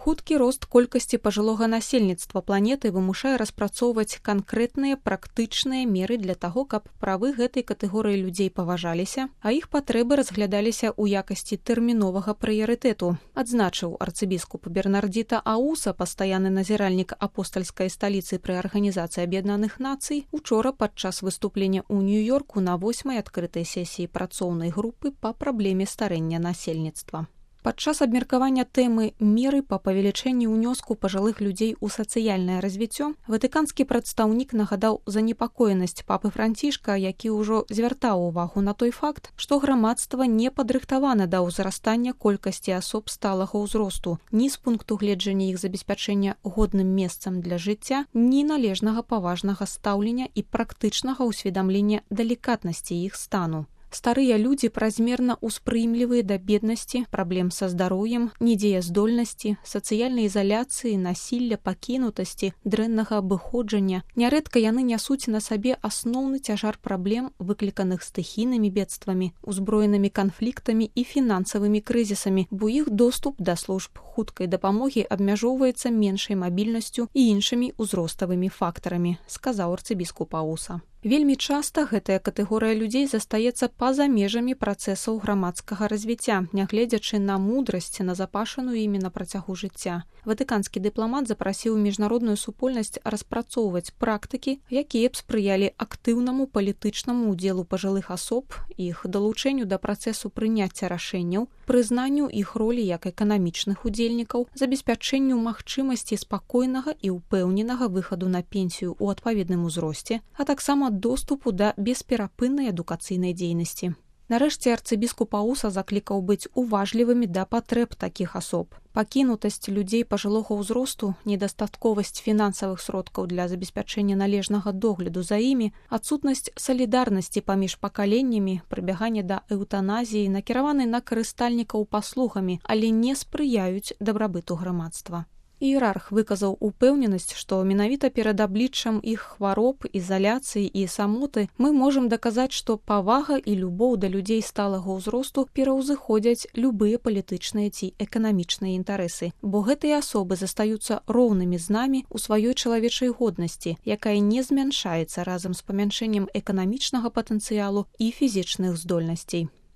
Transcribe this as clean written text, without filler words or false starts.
Хуткі рост колькасці пажылога насельніцтва планеты вымушае распрацоўваць канкрэтныя практычныя меры для таго, каб правы гэтай катэгорыі людзей паважаліся, а іх патрэбы разглядаліся ў якасці тэрміновага прыярытэту, адзначыў арцыбіскуп Бернардзіта Ауса, пастаянны назіральнік апостальскай сталіцы пры Арганізацыі Аб'яднаных Нацый, учора падчас выступлення ў Нью-Йорку на 8-й адкрытай сесіі працоўнай групы па праблеме старэння насельніцтва. Падчас абмеркавання тэмы меры па павелічэнні ўнёску пажылых людзей у сацыяльнае развіццё ватыканскі прадстаўнік нагадаў занепакоенасць папы Францішка, які ўжо звяртаў увагу на той факт, што грамадства не падрыхтавана да ўзрастання колькасці асоб сталага ўзросту ні з пункту гледжання іх забеспячэння годным месцам для жыцця, ні належнага паважнага стаўлення і практычнага ўсведамлення далікатнасці іх стану. Старыя людзі празмерна ўспрыемлівыя да беднасці, праблем са здароўем, недзеяздольнасці, сацыяльнай ізаляцыі, насілля, пакінутасці, дрэннага абыходжання. Нярэдка яны нясуць на сабе асноўны цяжар праблем, выкліканых стыхійнымі бедствамі, узброенымі канфліктамі і фінансавымі крызісамі, бо іх доступ да служб хуткай дапамогі абмяжоўваецца меншай мабільнасцю і іншымі ўзроставымі фактарамі, сказаў арцыбіскуп Ауса. Вельмі часта гэтая катэгорыя людзей застаецца па-за межамі працэсаў грамадскага развіцця, нягледзячы на мудрасць, назапашаную імі на працягу жыцця. Ватыканскі дыпламат запрасіў міжнародную супольнасць распрацоўваць практыкі, якія б спрыялі актыўнаму палітычнаму ўдзелу пажылых асоб, іх далучэнню да працэсу прыняцця рашэнняў, прызнанню іх ролі як эканамічных удзельнікаў, забеспячэнню магчымасці спакойнага і ўпэўненага выхаду на пенсію ў адпаведным узросце, а таксама доступу да бесперапыннай адукацыйнай дзейнасці. Нарэшце арцыбіскуп Ауса заклікаў быць уважлівымі да патрэб такіх асоб. Пакінутасць людзей пажылога ўзросту, недастатковасць фінансавых сродкаў для забеспячэння належнага догляду за імі, адсутнасць салідарнасці паміж пакаленнямі, прыбяганне да эўтаназіі накіраваны на карыстальнікаў паслугамі, але не спрыяюць дабрабыту грамадства. Іерарх выказаў упэўненасць, што менавіта перад абліччам іх хвароб, ізаляцыі і самоты мы можам даказаць, што павага і любоў да людзей сталага ўзросту пераўзыходзяць любыя палітычныя ці эканамічныя інтарэсы, бо гэтыя асобы застаюцца роўнымі з намі ў сваёй чалавечай годнасці, якая не змяншаецца разам з памяншэннем эканамічнага патэнцыялу і фізічных здольнасцей.